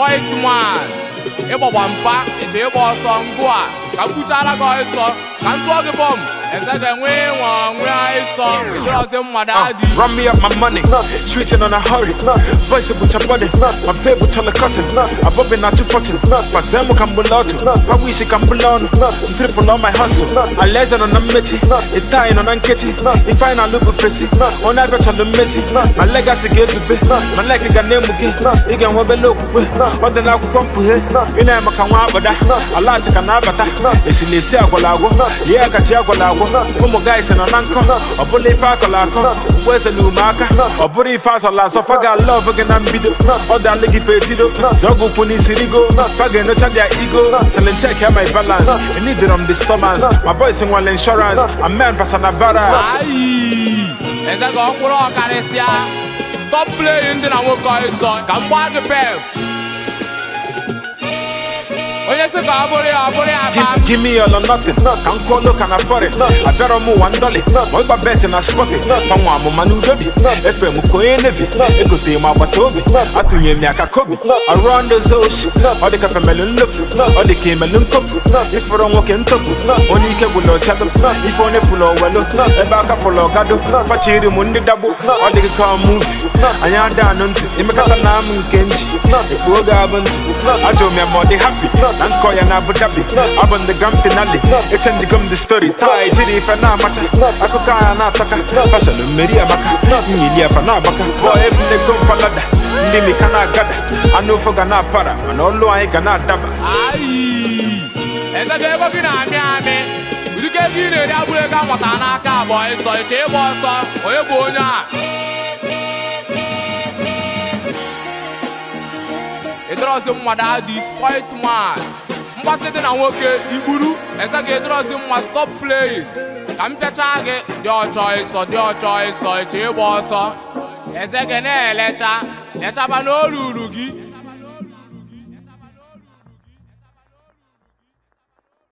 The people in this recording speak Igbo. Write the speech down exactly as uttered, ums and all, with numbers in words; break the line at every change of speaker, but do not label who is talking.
spoilt man. Ịgba gbampa eche ịgba ọsọ ngwa ka mkpuchara gị ọsọ ka ntụọ gị bọm eze ga-enwe nwa nwe ịsọ ịdọrọzi mmadụ adị.
Run me up my money, shooting on a hurry. Voice with your body, my babe with your cotton. I'm bobbing not too fortune. Fazemo Cambuloto, I wish it Cambulono. Triple on my hustle. I lesson on a mechi, it tying on Ankechi. If I not look frizzy, on average on the messy. My legacy gets to be, my leg can name again. You can wobble look with, what the now come to here. You know, I can't want that. I like to can have that. It's in the Siagolago, yeah, Kajiagolago. Como guys and an anchor, or bully Facolako. Where's a new marker? Or Buri Fasala, so Faga love again and beat or that leggy fetido, Zogo Puni Sirigo, Fagan no their ego, tell them check out my balance. I need it on the stomachs, my voice in one insurance, a man Pasana Barras.
Aye, as I go for all Caresia, stop playing, then I will call you son. Come back the path.
Give, give me all or nothing. Can't call look and afford it. I better move one dollar. What about betting I spot it? From one Manu Debbie. If I'm going Navy, it could be my Watobi. I think you make a copy. Around the ocean, or the cafe melon loaf, or the camelon cup. If we're on walking top, only cable or chat. If only full of well, a back full of gado, Fachiri Mundi double, or the car move. I am down until you make a name in Kenji. The poor government, I told me I'm more happy. Anko ya na Abu Dhabi, I'm on the grand finale. It's and become the story. Tai jiri fana macha, ako kaya na taka. Fashion Maria maka, Nilia fana baka. Boy every day come falada, ndimi kana gada. Anu foga na para, manolo ai kana daba.
Aye, eza jebo kina miame. Uduke kine ya bule ka motana ka boy so che boy so, oye bonya. Idrozi mmadụ adị spoilt man. Mgbatị dị na nwoke igburu eze ga idrozi mma stop playing. Ka m pịacha gị dị ọchọ ịsọ dị ọchọ ịsọ eche ịgba ọsọ eze ga na-elecha lechaba n'olulu gị